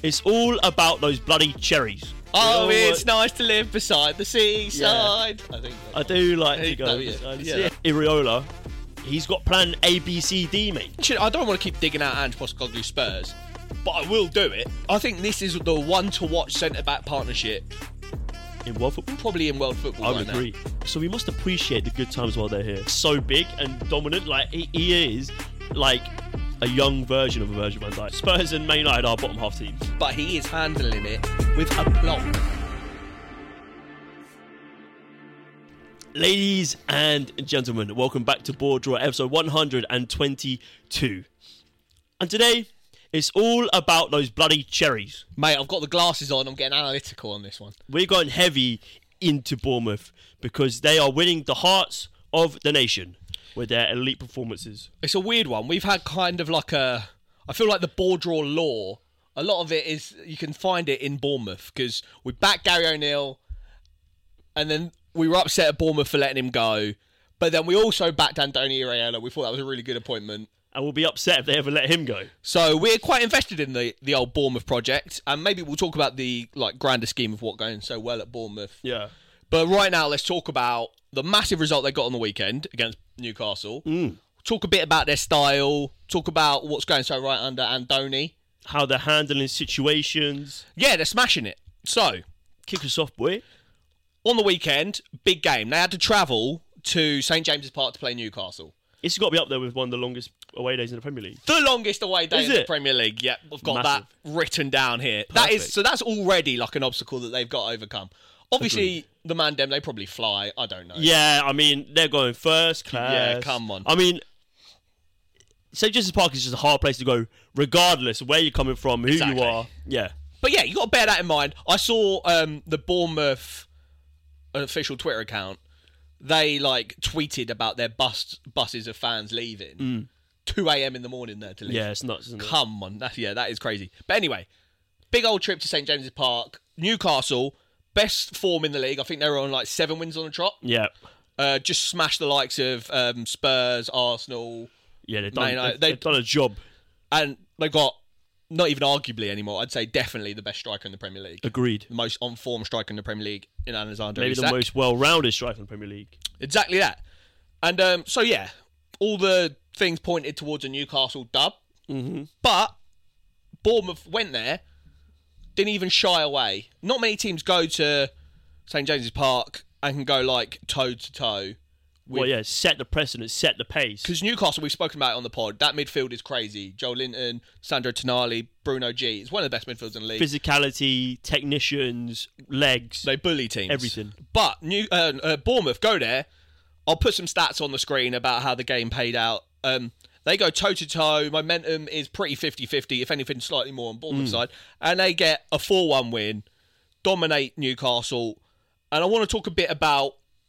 It's all about those bloody cherries. Oh, it's nice to live beside the seaside. Yeah. I do like to go. Yeah. Iraola, he's got plan A, B, C, D, mate. I don't want to keep digging out Ange Postecoglou's Spurs, but I will do it. I think this is the one to watch centre-back partnership. In world football? Probably in world football. I would agree. So we must appreciate the good times while they're here. So big and dominant. Like, he is like a young version of Virgil van Dijk. Spurs and Man United are bottom half teams. But he is handling it with aplomb. Ladies and gentlemen, welcome back to Ball Draw, episode 122. And today, it's all about those bloody cherries. Mate, I've got the glasses on. I'm getting analytical on this one. We're going heavy into Bournemouth because they are winning the hearts of the nation with their elite performances. It's a weird one. We've had kind of like I feel like the Ball Draw lore, a lot of it is, you can find it in Bournemouth because we backed Gary O'Neill and then we were upset at Bournemouth for letting him go. But then we also backed Andoni Iraola. We thought that was a really good appointment. And we'll be upset if they ever let him go. So we're quite invested in the old Bournemouth project. And maybe we'll talk about the grander scheme of what going so well at Bournemouth. Yeah. But right now, let's talk about the massive result they got on the weekend against Newcastle. Talk a bit about their style. Talk about what's going so right under Andoni. How they're handling situations. Yeah, they're smashing it. So, kick us off, boy. On the weekend, big game. They had to travel to St James's Park to play Newcastle. It's got to be up there with one of the longest away days in the Premier League. The longest away day in the Premier League. Yeah, we've got that written down here. Perfect. That's already like an obstacle that they've got to overcome. Obviously, the Mandem, they probably fly. I don't know. Yeah, I mean, they're going first class. Yeah, come on. I mean, St James's Park is just a hard place to go, regardless of where you're coming from, who you are. Yeah. But yeah, you got to bear that in mind. I saw the Bournemouth official Twitter account. They tweeted about their buses of fans leaving. 2 a.m. in the morning there to leave. Yeah, it's nuts, isn't it? Come on. That is crazy. But anyway, big old trip to St James's Park. Newcastle, best form in the league. I think they were on 7 wins on the trot. Yeah. Just smashed the likes of Spurs, Arsenal. Yeah, they've done a job. And they got, not even arguably anymore, I'd say definitely the best striker in the Premier League. Agreed. The most on-form striker in the Premier League in Alexander Maybe Isak. the most well-rounded striker in the Premier League. Exactly that. And so, yeah, all the things pointed towards a Newcastle dub. Mm-hmm. But Bournemouth went there, didn't even shy away. Not many teams go to St James's Park and can go toe-to-toe. Set the precedent, set the pace. Because Newcastle, we've spoken about it on the pod, that midfield is crazy. Joe Linton, Sandro Tonali, Bruno G. It's one of the best midfields in the league. Physicality, technicians, legs. They bully teams. Everything. But Bournemouth go there. I'll put some stats on the screen about how the game played out. They go toe-to-toe. Momentum is pretty 50-50, if anything, slightly more on Bournemouth's side. And they get a 4-1 win, dominate Newcastle. And I want to talk a bit about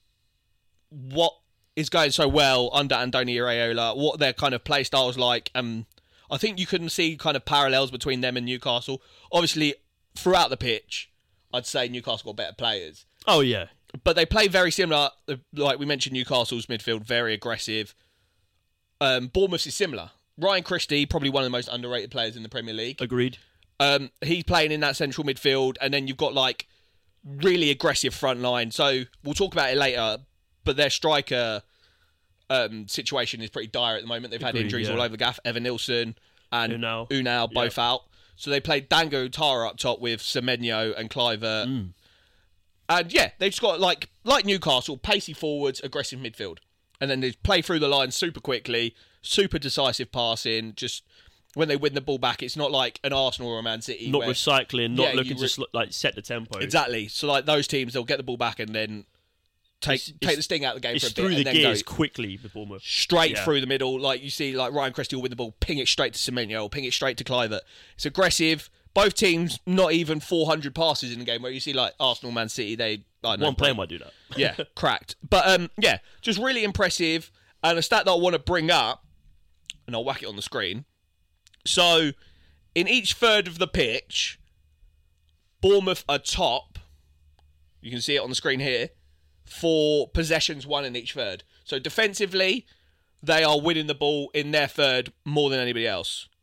what is going so well under Andoni Iraola, what their kind of play style's like. I think you can see kind of parallels between them and Newcastle. Obviously, throughout the pitch, I'd say Newcastle got better players. Oh, yeah. But they play very similar. Like we mentioned, Newcastle's midfield, very aggressive. Bournemouth is similar. Ryan Christie, probably one of the most underrated players in the Premier League. Agreed. He's playing in that central midfield, and then you've got really aggressive front line. So we'll talk about it later, but their striker situation is pretty dire at the moment. They've had injuries all over the gaff. Evan Nilsson and Unal both out. So they played Dango Utara up top with Semenyo and Kluivert. And yeah, they've just got like Newcastle, pacey forwards, aggressive midfield. And then they play through the line super quickly, super decisive passing. Just when they win the ball back, it's not like an Arsenal or a Man City. Not recycling, not looking to set the tempo. Exactly. So those teams, they'll get the ball back and then take the sting out of the game for a bit. It's through the gears quickly with Bournemouth. Straight through the middle. Like you see, Ryan Christie will win the ball, ping it straight to Semenyo, or ping it straight to Kluivert. It's aggressive. Both teams, not even 400 passes in the game, where you see Arsenal, Man City, one player might do that. Yeah, cracked. But just really impressive. And a stat that I want to bring up, and I'll whack it on the screen. So, in each third of the pitch, Bournemouth are top. You can see it on the screen here. For possessions won in each third. So defensively, they are winning the ball in their third more than anybody else.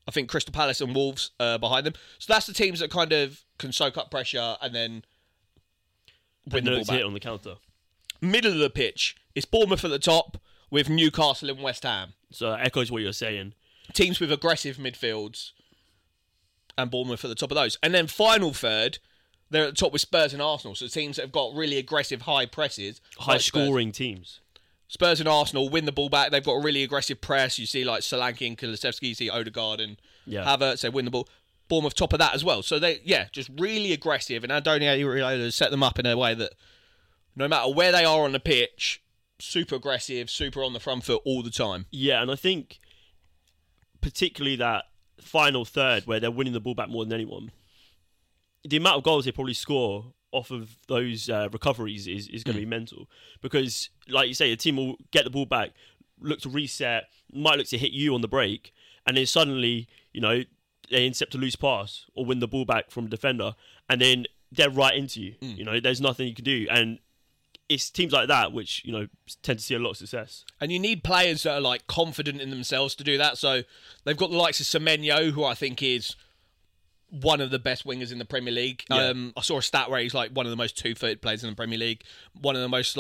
I think Crystal Palace and Wolves behind them. So that's the teams that kind of can soak up pressure and then win the ball back. Hit on the counter. Middle of the pitch, it's Bournemouth at the top with Newcastle and West Ham. So that echoes what you're saying. Teams with aggressive midfields and Bournemouth at the top of those. And then final third, they're at the top with Spurs and Arsenal. So teams that have got really aggressive high presses. High scoring teams. Spurs and Arsenal win the ball back. They've got a really aggressive press. You see like Solanke and Kulusevski, you see Odegaard and Havertz, they win the ball. Bournemouth top of that as well. So they, just really aggressive. And Antonio Iraola has set them up in a way that no matter where they are on the pitch, super aggressive, super on the front foot all the time. Yeah, and I think particularly that final third where they're winning the ball back more than anyone, the amount of goals they probably score off of those recoveries is going to be mental. Because, like you say, the team will get the ball back, look to reset, might look to hit you on the break, and then suddenly, they intercept a loose pass or win the ball back from a defender, and then they're right into you. There's nothing you can do. And it's teams like that which, tend to see a lot of success. And you need players that are like confident in themselves to do that. So they've got the likes of Semenyo, who I think is one of the best wingers in the Premier League. Yeah. I saw a stat where he's like one of the most two-footed players in the Premier League. One of the most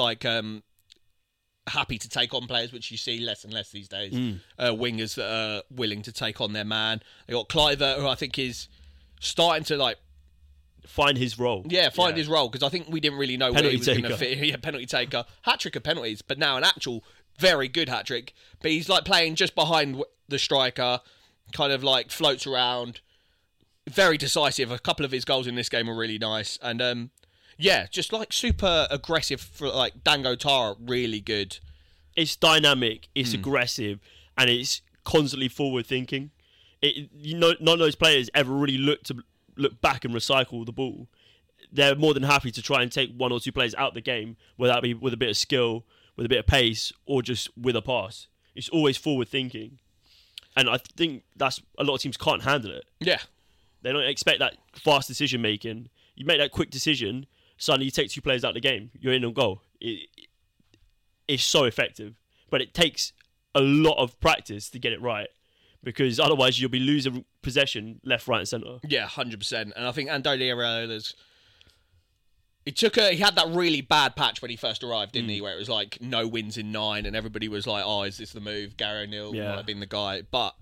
happy to take on players, which you see less and less these days. Wingers that are willing to take on their man. They got Kluivert, who I think is starting to find his role. Yeah, find his role, because I think we didn't really know where he was going to fit. Penalty Yeah, penalty taker. Hat-trick of penalties, but now an actual very good hat-trick. But he's playing just behind the striker, kind of floats around. Very decisive. A couple of his goals in this game were really nice. And just super aggressive for Dango Tara, really good. It's dynamic, it's aggressive, and it's constantly forward thinking. None of those players ever really look back and recycle the ball. They're more than happy to try and take one or two players out of the game, whether that be with a bit of skill, with a bit of pace, or just with a pass. It's always forward thinking. And I think that's a lot of teams can't handle it. Yeah. They don't expect that fast decision making. You make that quick decision, suddenly you take two players out of the game, you're in on goal. It's so effective. But it takes a lot of practice to get it right, because otherwise you'll be losing possession left, right and centre. Yeah, 100%. And I think Antonio Iraola's... He had that really bad patch when he first arrived, didn't he? Where it was no wins in 9, and everybody was like, "Oh, is this the move?" Gary O'Neill might have been the guy, but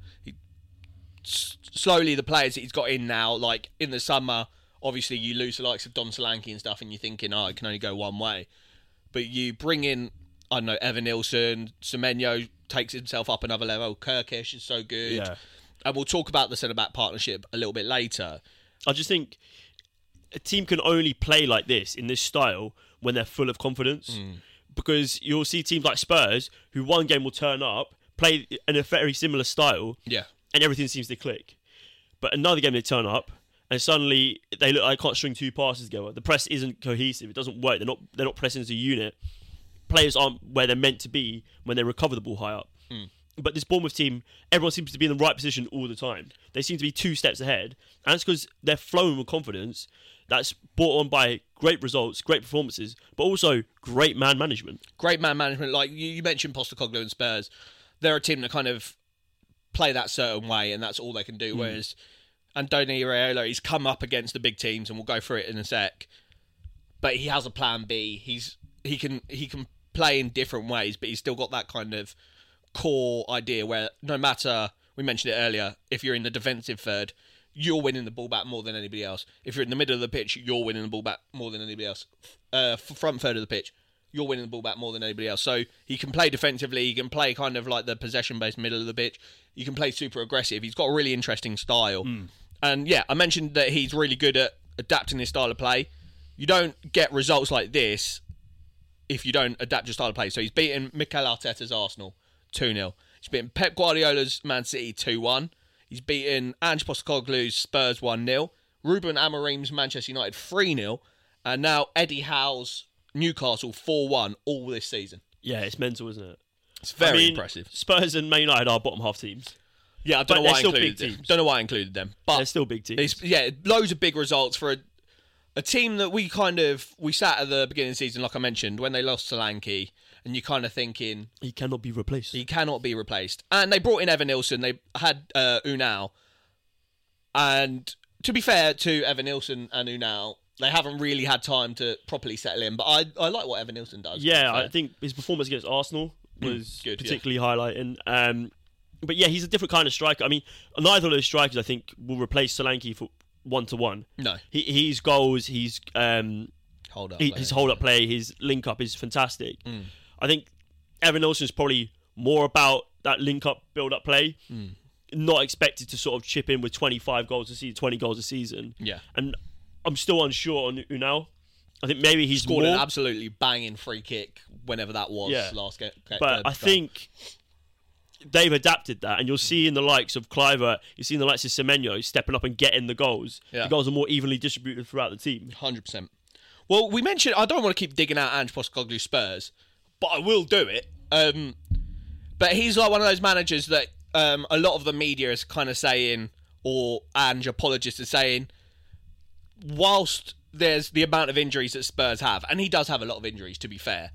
slowly the players that he's got in now, in the summer, obviously you lose the likes of Don Solanke and stuff, and you're thinking, "Oh, it can only go one way." But you bring in, I don't know, Evan Nilsson, Semenyo takes himself up another level. Kirkish is so good, and we'll talk about the centre back partnership a little bit later. I just think a team can only play like this, in this style, when they're full of confidence. Because you'll see teams like Spurs, who one game will turn up, play in a very similar style, and everything seems to click. But another game they turn up, and suddenly they look like they can't string two passes together. The press isn't cohesive. It doesn't work. They're not pressing as a unit. Players aren't where they're meant to be when they recover the ball high up. But this Bournemouth team, everyone seems to be in the right position all the time. They seem to be 2 steps ahead. And it's because they're flowing with confidence. That's brought on by great results, great performances, but also great man management. Great man management. Like you mentioned Postecoglou and Spurs. They're a team that kind of play that certain way, and that's all they can do. Whereas Antonio Iraola, he's come up against the big teams, and we'll go through it in a sec. But he has a plan B. He can play in different ways, but he's still got that kind of core idea where no matter, we mentioned it earlier, if you're in the defensive third, you're winning the ball back more than anybody else. If you're in the middle of the pitch, you're winning the ball back more than anybody else. Front third of the pitch, you're winning the ball back more than anybody else. So he can play defensively. He can play kind of like the possession-based middle of the pitch. You can play super aggressive. He's got a really interesting style. And yeah, I mentioned that he's really good at adapting his style of play. You don't get results like this if you don't adapt your style of play. So he's beaten Mikel Arteta's Arsenal 2-0. He's beaten Pep Guardiola's Man City 2-1. He's beaten Ange Postecoglou's Spurs 1-0. Ruben Amorim's Manchester United 3-0. And now Eddie Howe's Newcastle 4-1 all this season. Yeah, it's mental, isn't it? It's very impressive. Spurs and Man United are bottom half teams. Yeah, I don't know why I included them. Don't know why I included them. But they're still big teams. Loads of big results for a team that we sat at the beginning of the season, like I mentioned, when they lost Solanke, and you're kind of thinking... He cannot be replaced. He cannot be replaced. And they brought in Evan Nilsson. They had Unal. And to be fair to Evan Nilsson and Unal, they haven't really had time to properly settle in. But I like what Evan Nilsson does. Yeah, I think his performance against Arsenal was Good, particularly highlighting. But yeah, he's a different kind of striker. I mean, neither of those strikers, I think, will replace Solanke for 1-to-1. No. His goals, his hold up, his hold-up play, his link-up is fantastic. I think Evan Nilsson is probably more about that link-up, build-up play. Not expected to sort of chip in with 25 goals a season, 20 goals a season. Yeah. And I'm still unsure on Unal. I think maybe he's scored more... an absolutely banging free kick whenever that was last game. But I think they've adapted that, and you'll see in the likes of Kluivert, you've seen the likes of Semenyo stepping up and getting the goals. Yeah. The goals are more evenly distributed throughout the team. 100%. Well, we mentioned, I don't want to keep digging out Ange Postecoglou Spurs, but I will do it. But he's like one of those managers that a lot of the media is kind of saying, or Ange apologists are saying, whilst there's the amount of injuries that Spurs have, and he does have a lot of injuries, to be fair,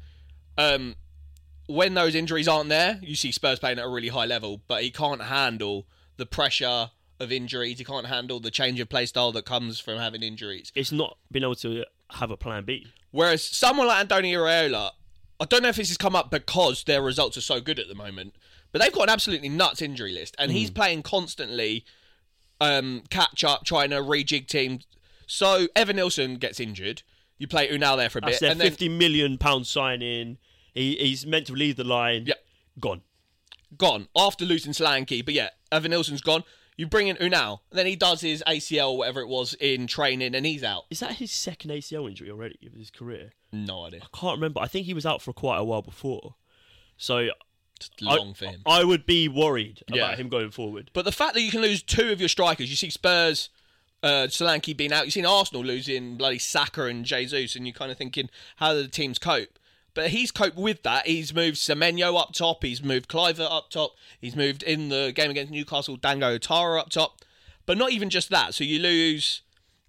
when those injuries aren't there, you see Spurs playing at a really high level, but he can't handle the pressure of injuries. He can't handle the change of play style that comes from having injuries. It's not been able to have a plan B. Whereas someone like Andoni Iraola, I don't know if this has come up because their results are so good at the moment, but they've got an absolutely nuts injury list, and he's playing constantly catch up, trying to rejig teams. So Evan Nilsson gets injured. You play Unal there for a That's bit. their And £50 million signing. He's meant to lead the line. Yeah. Gone. Gone. After losing Solanke. But yeah, Evan Nilsson's gone. You bring in Unal. And then he does his ACL, or whatever it was, in training, and he's out. Is that his second ACL injury already of his career? No idea. I can't remember. I think he was out for quite a while before. So It's long for him. I would be worried about him going forward. But the fact that you can lose two of your strikers, you see Spurs, Solanke being out, you've seen Arsenal losing bloody Saka and Jesus, and you're kind of thinking, how do the teams cope? But he's coped with that. He's moved Semenyo up top. He's moved Kluivert up top. He's moved in the game against Newcastle, Dango Otara up top. But not even just that. So you lose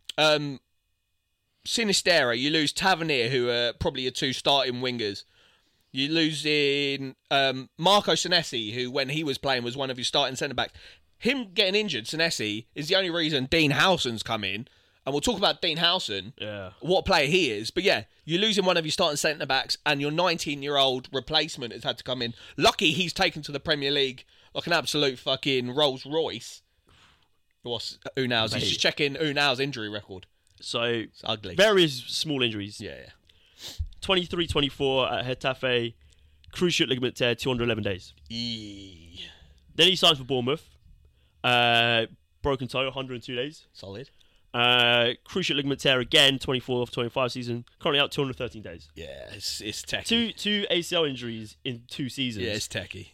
Sinistera. You lose Tavernier, who are probably your two starting wingers. You lose in Marco Senesi, who when he was playing was one of your starting centre-backs. Him getting injured, Senesi, is the only reason Dean Howson's come in. And we'll talk about Dean Howson, what player he is. But yeah, you're losing one of your starting centre-backs, and your 19-year-old replacement has had to come in. Lucky he's taken to the Premier League like an absolute fucking Rolls Royce. What's Unal's? He's just checking Unal's injury record. So it's ugly. Various small injuries. Yeah. 23-24 at Getafe. Cruciate ligament tear, 211 days. Then he signs for Bournemouth. Broken toe, 102 days. Solid. Cruciate ligament tear again, 24-25 season. Currently out 213 days. Yeah, it's techie. Two ACL injuries in 2 seasons. Yeah, it's techie.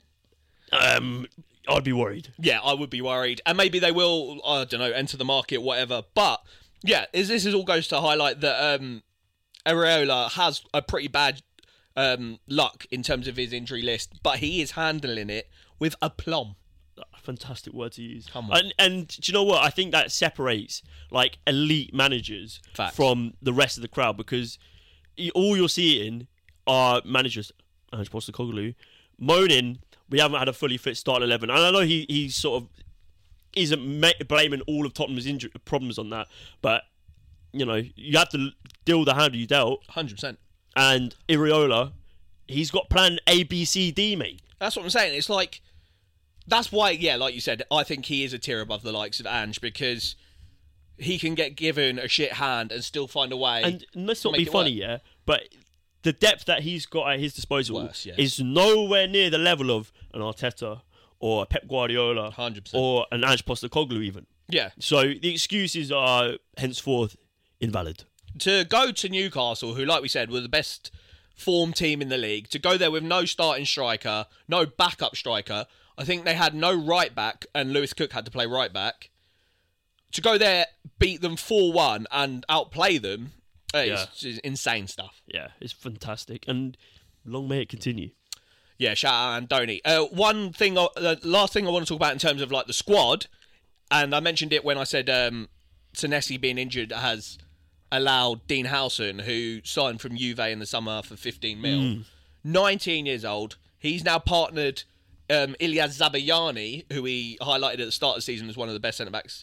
I'd be worried. Yeah, I would be worried. And maybe they will, I don't know, enter the market, whatever. But, yeah, this all goes to highlight that Areola has a pretty bad luck in terms of his injury list, but he is handling it with aplomb. Fantastic word to use. Come on. And do you know what? I think that separates like elite managers from the rest of the crowd, because all you're seeing are managers, Ange Postecoglou, moaning we haven't had a fully fit start 11. And I know he sort of isn't blaming all of Tottenham's injury problems on that, but you know, you have to deal the hand you dealt. 100%. And Iraola, he's got plan A, B, C, D, mate. That's what I'm saying. It's like, that's why, yeah, like you said, I think he is a tier above the likes of Ange, because he can get given a shit hand and still find a way. And let's not be funny, but the depth that he's got at his disposal is nowhere near the level of an Arteta or a Pep Guardiola 100%. or an Ange Postecoglou even. Yeah. So the excuses are henceforth invalid. To go to Newcastle, who, like we said, were the best form team in the league, to go there with no starting striker, no backup striker. I think they had no right back, and Lewis Cook had to play right back. To go there, beat them 4-1 and outplay them, it's insane stuff. Yeah, it's fantastic. And long may it continue. Yeah, shout out Andoni. One thing, the last thing I want to talk about in terms of like the squad, and I mentioned it when I said Senesi being injured has allowed Dean Howson, who signed from Juve in the summer for 15 mil, 19 years old. He's now partnered Ilyas Zabayani, who he highlighted at the start of the season as one of the best centre-backs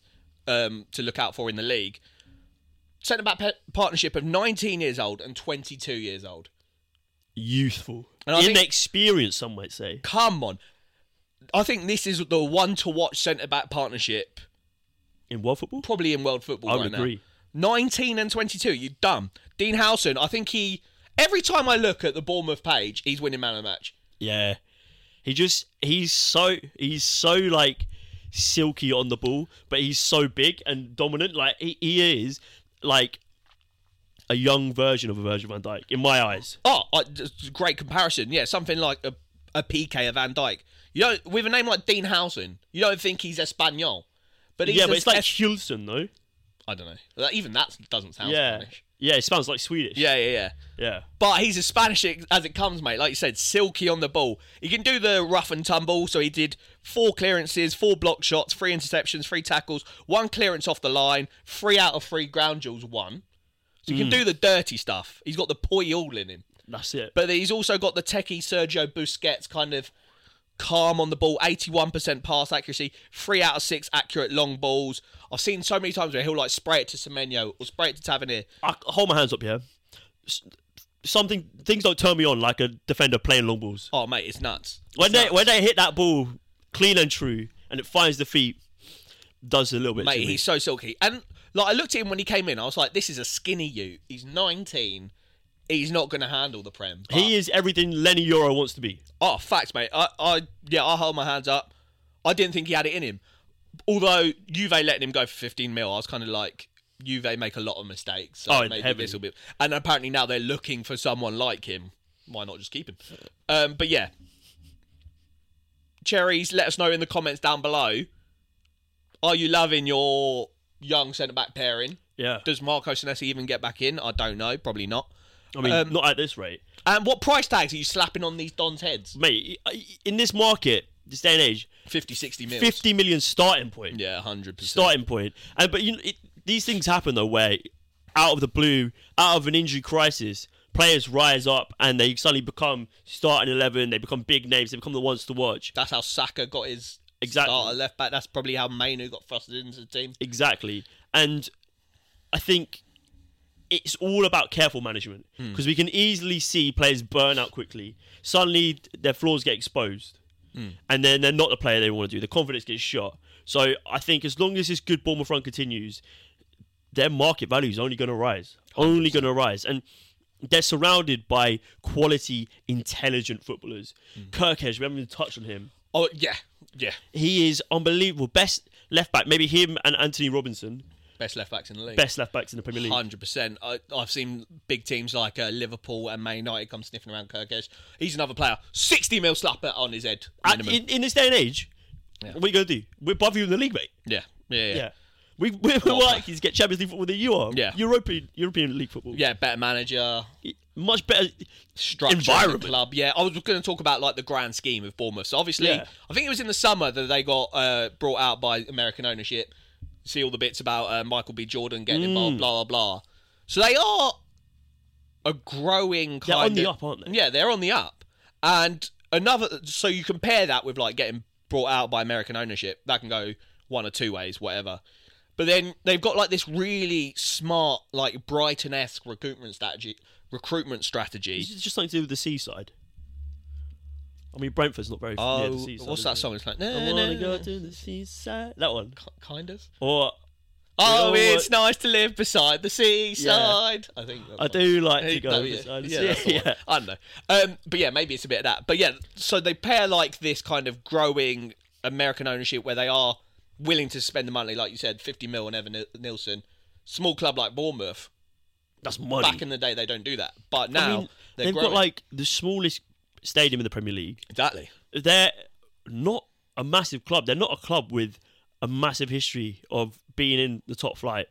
to look out for in the league. Centre-back partnership of 19 years old and 22 years old. Youthful. And I think- Inexperienced, some might say. Come on. I think this is the one to watch centre-back partnership In world football? probably in world football I right would now. agree. 19 and 22, you dumb. Dean Howson, I think every time I look at the Bournemouth page, he's winning man of the match. Yeah. He's so like silky on the ball, but he's so big and dominant. Like he is like a young version of a Virgil van Dijk in my eyes. Oh, great comparison. Yeah, something like a PK of Van Dijk. You know, with a name like Dean Howson, you don't think he's Espanol. But he's But it's like Hulson though. I don't know. Even that doesn't sound Yeah. Spanish. Yeah, it sounds like Swedish. Yeah. Yeah. But he's as Spanish as it comes, mate. Like you said, silky on the ball. He can do the rough and tumble. So he did 4 clearances, 4 block shots, 3 interceptions, 3 tackles, 1 clearance off the line, 3 out of 3 ground duels, 1. So he can do the dirty stuff. He's got the Puyol in him. That's it. But he's also got the techie Sergio Busquets kind of calm on the ball, 81% pass accuracy, 3 out of 6 accurate long balls. I've seen so many times where he'll like spray it to Semenyo or spray it to Tavernier. I hold my hands up here. Things don't turn me on like a defender playing long balls. Oh, mate, it's nuts. When they hit that ball clean and true and it finds the feet, does a little bit. Mate, to me. he's so silky. And like I looked at him when he came in, I was like, this is a skinny youth. He's 19. He's not going to handle the Prem. But, He is everything Lenny Euro wants to be. oh, facts, mate. I hold my hands up. I didn't think he had it in him. Although Juve letting him go for 15 mil, I was kind of like, Juve make a lot of mistakes. So maybe heavy. this will be. And apparently now they're looking for someone like him. Why not just keep him? But yeah. Cherries, let us know in the comments down below. Are you loving your young centre-back pairing? Yeah. Does Marco Senesi even get back in? I don't know. Probably not. I mean, not at this rate. And what price tags are you slapping on these Dons' heads? Mate, in this market, this day and age, 50, 60 mils. 50 million starting point. Yeah, 100%. Starting point. But these things happen though, where out of the blue, out of an injury crisis, players rise up and they suddenly become starting 11. They become big names. They become the ones to watch. That's how Saka got his Exactly. starter left back. That's probably how Mainu got thrusted into the team. Exactly. And I think it's all about careful management because we can easily see players burn out quickly. Suddenly, their flaws get exposed. And then they're not the player they want to do. The confidence gets shot. So I think as long as this good Bournemouth run continues, their market value is only going to rise. 100%. Only going to rise. And they're surrounded by quality, intelligent footballers. Kirkesh, we haven't even touched on him. Oh, yeah. Yeah. He is unbelievable. Best left back. Maybe him and Anthony Robinson. Best left backs in the league. Best left backs in the Premier League. 100%. I've seen big teams like Liverpool and Man United come sniffing around Kirkesh. He's another player. 60 mil slapper on his head. In this day and age, what are you going to do? We're above you in the league, mate. Yeah. We're likely to get Champions League football than you are. Yeah. European League football. Yeah, better manager. Much better Structure environment. of the club. Yeah, I was going to talk about like the grand scheme of Bournemouth. So obviously, I think it was in the summer that they got brought out by American ownership. See all the bits about Michael B. Jordan getting involved, blah, blah, blah. So they are a growing kind They're on the up, aren't they? Yeah, they're on the up. And so you compare that with like getting brought out by American ownership. That can go one or two ways, whatever. But then they've got like this really smart, like Brighton-esque recruitment strategy. It's just something to do with the seaside. I mean, Brentford's not very near the seaside. What's that song? It's like, I wanna go to the seaside. That one. Kind of. Or it's nice to live beside the seaside. I think I do like to go beside the sea. that's the one. I don't know. But yeah, maybe it's a bit of that. But yeah, so they pair like this kind of growing American ownership where they are willing to spend the money, like you said, 50 mil on Evan Nilsson. Small club like Bournemouth. That's money. Back in the day, they don't do that. But now they've growing. got like the smallest stadium in the Premier League. Exactly. They're not a massive club. They're not a club with a massive history of being in the top flight.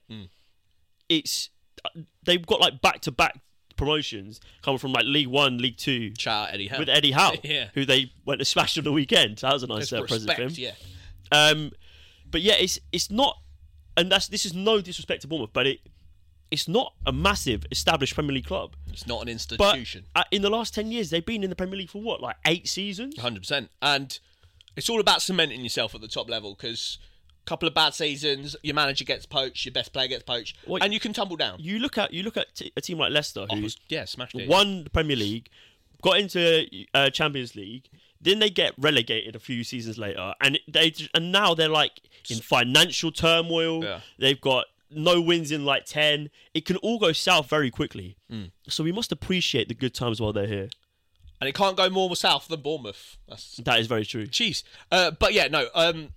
They've got like back-to-back promotions coming from like League One, League Two. Shout out Eddie Howe. With Eddie Howe, Yeah. who they went to smash on the weekend. That was a nice present for him. Yeah. But yeah, it's not, and this is no disrespect to Bournemouth, but it's not a massive established Premier League club. It's not an But institution. in the last 10 years, they've been in the Premier League for what, like 8 seasons? 100%. And it's all about cementing yourself at the top level because Couple of bad seasons, your manager gets poached, your best player gets poached, and you can tumble down. You look at a team like Leicester, who smashed it. Won the Premier League, got into Champions League, then they get relegated a few seasons later, and now they're like in financial turmoil. Yeah. They've got no wins in like 10. It can all go south very quickly. So we must appreciate the good times while they're here. And it can't go more south than Bournemouth. That is very true. Jeez. But yeah, no.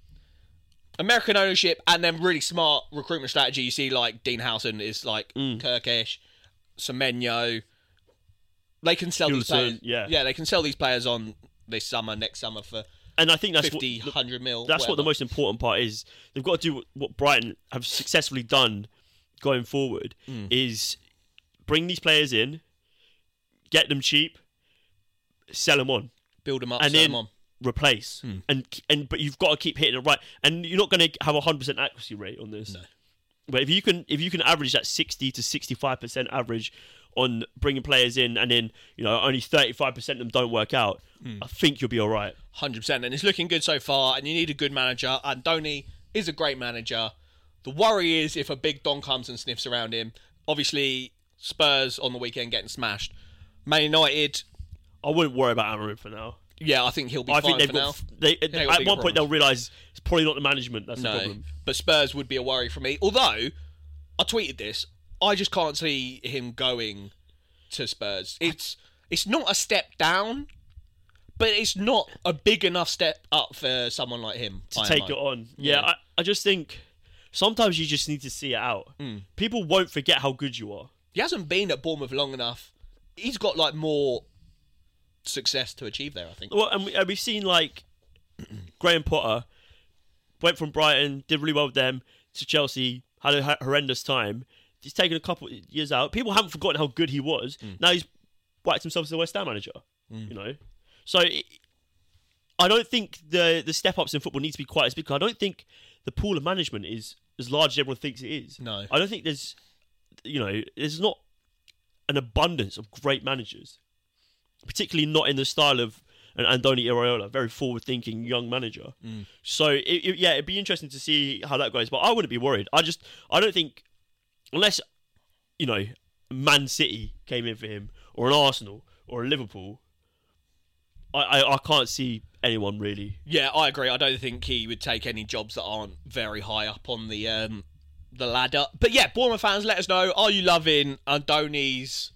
American ownership and then really smart recruitment strategy. You see, like Dean Howson is like Kirkish, Semenyo. They can sell these players. Yeah, they can sell these players on this summer, next summer for. And I think that's 50, 100 mil. That's what the most important part is. They've got to do what Brighton have successfully done going forward is bring these players in, get them cheap, sell them on, build them up, and sell then them on. Replace. But you've got to keep hitting it right, and you're not going to have a 100% accuracy rate on this. No. But if you can average that 60 to 65% average on bringing players in, and then only 35% of them don't work out, I think you'll be all right. 100%, and it's looking good so far. And you need a good manager. And Donny is a great manager. The worry is if a big Don comes and sniffs around him. Obviously, Spurs on the weekend getting smashed. Man United, I wouldn't worry about Amorim for now. Yeah, I think he'll be fine for now. At one point, they'll realise it's probably not the management that's the problem. But Spurs would be a worry for me. Although, I tweeted this, I just can't see him going to Spurs. It's not a step down, but it's not a big enough step up for someone like him to take it on. Yeah, I just think sometimes you just need to see it out. People won't forget how good you are. He hasn't been at Bournemouth long enough. He's got like more success to achieve there, I think. Well, and we've seen like Graham Potter went from Brighton, did really well with them, to Chelsea, had a horrendous time. He's taken a couple of years out. People haven't forgotten how good he was. Now he's whacked himself as a West Ham manager. So I don't think the step ups in football need to be quite as big. I don't think the pool of management is as large as everyone thinks it is. No, I don't think there's not an abundance of great managers. Particularly not in the style of an Andoni Iraola, very forward-thinking young manager. So, it'd be interesting to see how that goes. But I wouldn't be worried. I don't think, unless, Man City came in for him, or an Arsenal, or a Liverpool, I can't see anyone really. Yeah, I agree. I don't think he would take any jobs that aren't very high up on the ladder. But yeah, Bournemouth fans, let us know. Are you loving Andoni's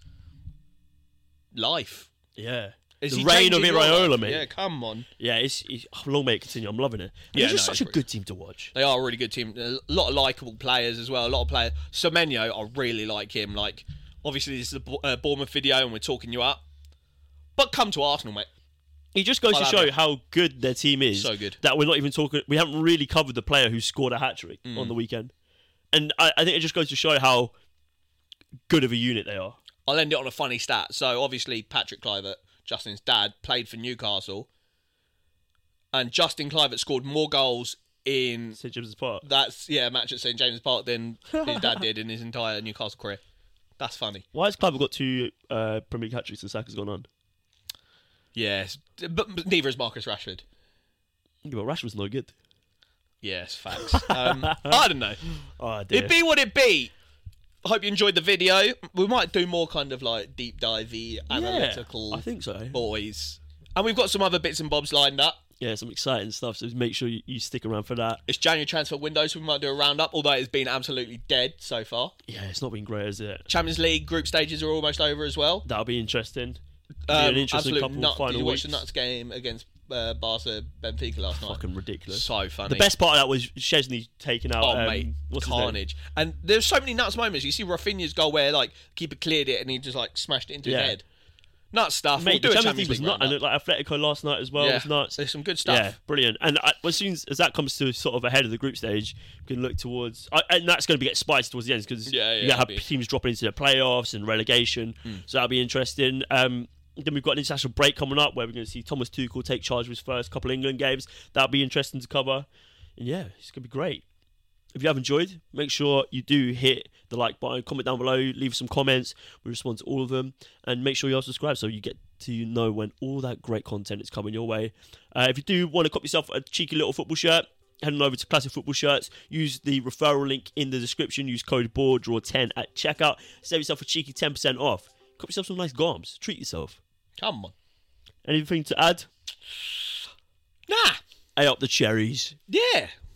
life? Yeah. Is the he reign of changing Iraola, your life? mate. Yeah, come on. Yeah, it's long may it continue. I'm loving it. And it's just such a good team to watch. They are a really good team. A lot of likeable players as well. A lot of players. Semenyo, I really like him. Like, obviously, this is a Bournemouth video and we're talking you up. But come to Arsenal, mate. It just goes to show how good their team is. So good. That we're not even talking... We haven't really covered the player who scored a hat-trick on the weekend. And I think it just goes to show how good of a unit they are. I'll end it on a funny stat. So, obviously, Patrick Kluivert, Justin's dad, played for Newcastle. And Justin Kluivert scored more goals in... St James's Park. Match at St James's Park than his dad did in his entire Newcastle career. That's funny. Why has Kluivert got 2 Premier League hat-tricks and Saka's gone on? Yes, but neither is Marcus Rashford. Yeah, but Rashford's no good. Yes, facts. I don't know. Oh, dear. It'd be what it be. I hope you enjoyed the video. We might do more kind of like deep divey, analytical I think so. boys. And we've got some other bits and bobs lined up. Yeah, some exciting stuff, so make sure you stick around for that. It's January transfer window, so we might do a roundup, although it's been absolutely dead so far. Yeah, it's not been great, is it? Champions League group stages are almost over as well. That'll be interesting. An interesting couple nut. final Did you watch weeks. the Nuts game against Barca Benfica last night? Fucking ridiculous. So funny. The best part of that was Szczesny taking out. Mate, what's his name? carnage. And there's so many nuts moments. You see Rafinha's goal where like keeper cleared it and he just like smashed it into his head. Nuts stuff. Mate, we'll the do a Champions League was roundup. nuts, and like Atletico last night as well was nuts. There's some good stuff. Yeah, brilliant. And as soon as that comes to sort of ahead of the group stage, we can look towards, and that's going to get spiced towards the end because you have teams dropping into the playoffs and relegation. So that'll be interesting. Then we've got an international break coming up where we're going to see Thomas Tuchel take charge of his first couple of England games. That'll be interesting to cover. And yeah, it's going to be great. If you have enjoyed, make sure you do hit the like button, comment down below, leave some comments. We respond to all of them. And make sure you are subscribed so you get to know when all that great content is coming your way. If you do want to cop yourself a cheeky little football shirt, heading over to Classic Football Shirts. Use the referral link in the description. Use code BORDRAW10 at checkout. Save yourself a cheeky 10% off. Got yourself some nice garms. Treat yourself. Come on. Anything to add? Nah. Hey up the cherries. Yeah.